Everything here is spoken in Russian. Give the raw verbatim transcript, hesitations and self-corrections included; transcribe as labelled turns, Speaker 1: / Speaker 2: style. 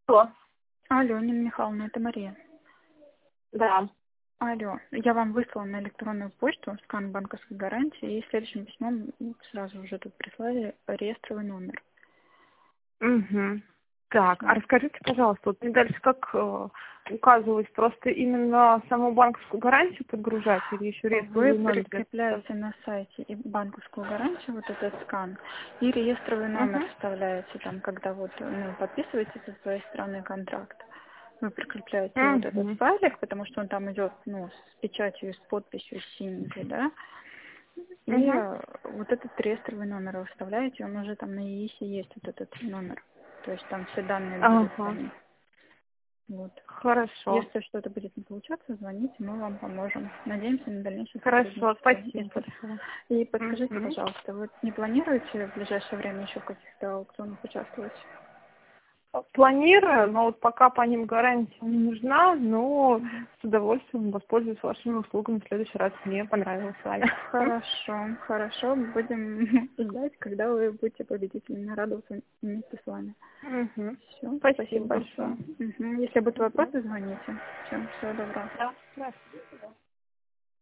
Speaker 1: Алло.
Speaker 2: Алло, Нина Михайловна, это Мария.
Speaker 1: Да.
Speaker 2: Алло, я вам выслала на электронную почту скан банковской гарантии, и следующим письмом сразу уже тут прислали реестровый номер.
Speaker 1: Угу. Так, а
Speaker 2: Всё.
Speaker 1: расскажите, пожалуйста, вот мне дальше как э, указывалось, просто именно саму банковскую гарантию подгружать или еще
Speaker 2: Вы
Speaker 1: реестровый номер?
Speaker 2: прикрепляете на сайте и банковскую гарантию, вот этот скан, и реестровый номер
Speaker 1: Угу.
Speaker 2: вставляете там, когда вот ну, подписываете со своей стороны контракт. Вы прикрепляете вот этот
Speaker 1: Угу.
Speaker 2: файлик, потому что он там идет, ну, с печатью, с подписью синенькой, да, и
Speaker 1: Угу.
Speaker 2: э, вот этот реестровый номер вы вставляете, он уже там на ИИСе есть вот этот номер. То есть там все данные будут по
Speaker 1: Ага.
Speaker 2: ним. Вот.
Speaker 1: Хорошо.
Speaker 2: Если что-то будет не получаться, звоните, мы вам поможем. Надеемся на дальнейшее
Speaker 1: Хорошо,
Speaker 2: сотрудничество.
Speaker 1: спасибо
Speaker 2: Если...
Speaker 1: большое.
Speaker 2: И подскажите,
Speaker 1: Угу.
Speaker 2: пожалуйста, вы не планируете в ближайшее время еще в каких-то аукционах участвовать?
Speaker 1: Планирую, но вот пока по ним гарантия не нужна, но
Speaker 2: Мгм.
Speaker 1: с удовольствием воспользуюсь вашими услугами в следующий раз. Мне понравилось с вами.
Speaker 2: Хорошо, хорошо. Будем ждать, когда вы будете победителем. Радоваться вместе с вами.
Speaker 1: Угу.
Speaker 2: Все,
Speaker 1: Спасибо
Speaker 2: спасибо большое.
Speaker 1: большое.
Speaker 2: Мгм. Если будут
Speaker 1: Мгм.
Speaker 2: вопросы, звоните. Всем всего доброго.
Speaker 1: Да, да.